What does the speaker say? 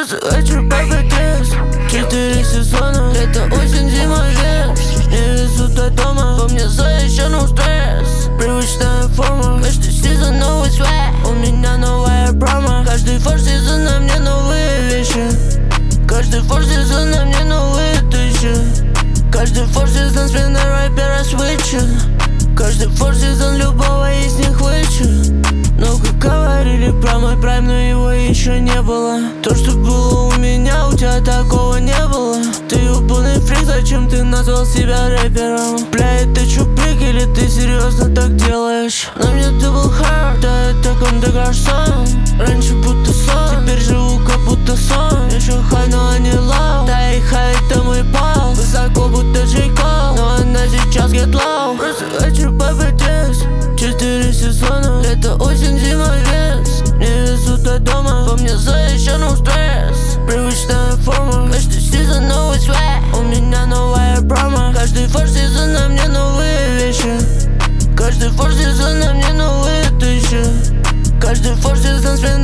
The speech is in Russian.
Просто хочу победить. 4 сезона, лето, осень, зима, лес. Не везут до дома, во мне заезженный стресс. Привычная форма, каждый сезон новый свет. У меня новая промо. Каждый фор-сезон на мне новые вещи. Каждый фор-сезон на мне новые тысячи. Каждый фор-сезон смена рэпера свитчит. Каждый фор-сезон любого из них вылечит. Много говорили про мой прайм, но его еще не было. То, что было у меня, у тебя такого не было. Ты ебаный фрик, зачем ты назвал себя рэпером? Бля, это чуприк или ты серьезно так делаешь? На мне ты был хард, да это Comme des Garçons. Раньше будто сон, теперь живу как будто сон. Еще хай, но они лоу. Да и хай это мой пол. Высоко будто J. Cole, но она сейчас get low. Просто хочу победить. 4 сезона, лето, осень, зима, лес. Не везут до дома, во мне заезженный стресс. Привычная форма, каждый сезон новый свет. У меня новая промо. Каждый фор-сезон на мне новые вещи. Каждый фор-сезон на мне новые тысячи. Каждый фор-сезон